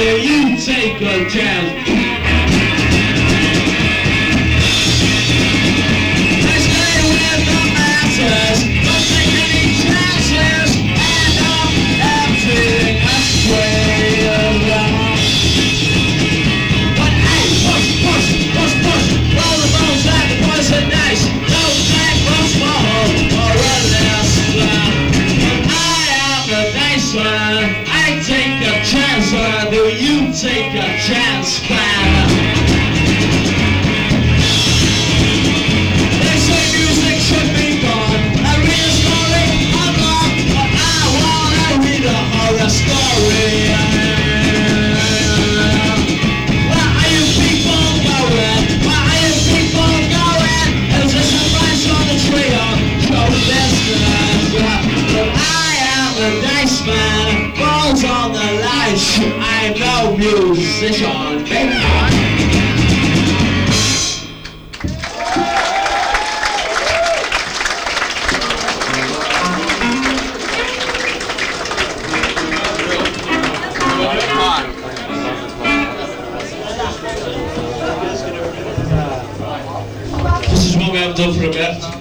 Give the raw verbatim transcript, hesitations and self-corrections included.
do you take a chance? I stay with the masses, don't take any chances, and I'm everything astray around. But hey, push, push, push, push, roll the bones like the poison nice. Don't take much more or a less plan. I am the nice one, I take a chance, or do you take a chance, man? They say music should be gone. I read a story of love, but I wanna read a horror story. Where are you people going? Where are you people going? Is this a price on the tree or show business? But I am a nice man, balls on the lights. I'm no musician, baby. This is what we have done for a bit.